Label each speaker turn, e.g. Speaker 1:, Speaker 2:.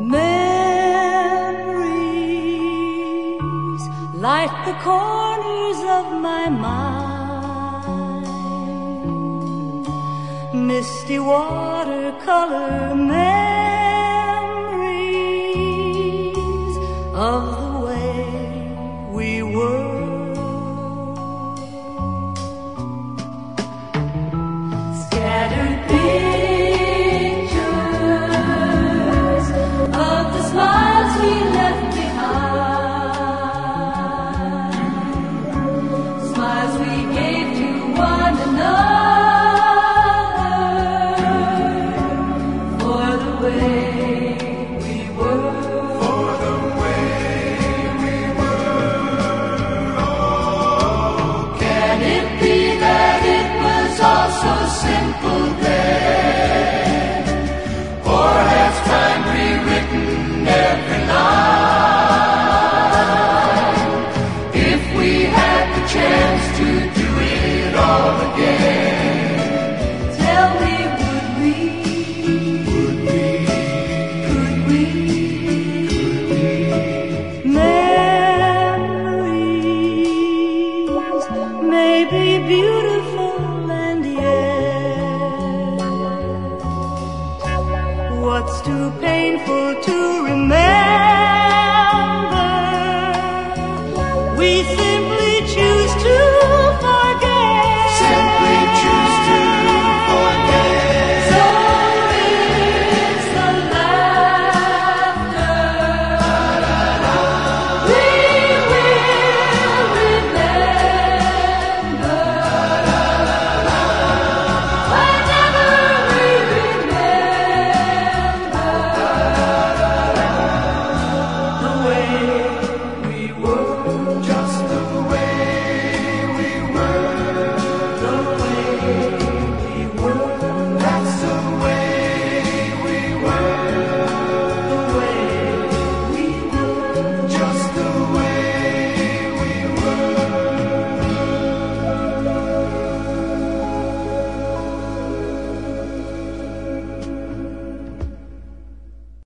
Speaker 1: Memories light the corners of my mind, misty watercolor memories of the way we were. Scattered pictures of the smiles we left behind, smiles we gave to one another for the way we were.
Speaker 2: For the way we were. Oh,
Speaker 1: Can it be that it was all so simple then?
Speaker 2: or has time rewritten every line?
Speaker 1: If we had the chance to do it all again, tell me, would we? Could we? Memories may be beautiful and yet what's too painful to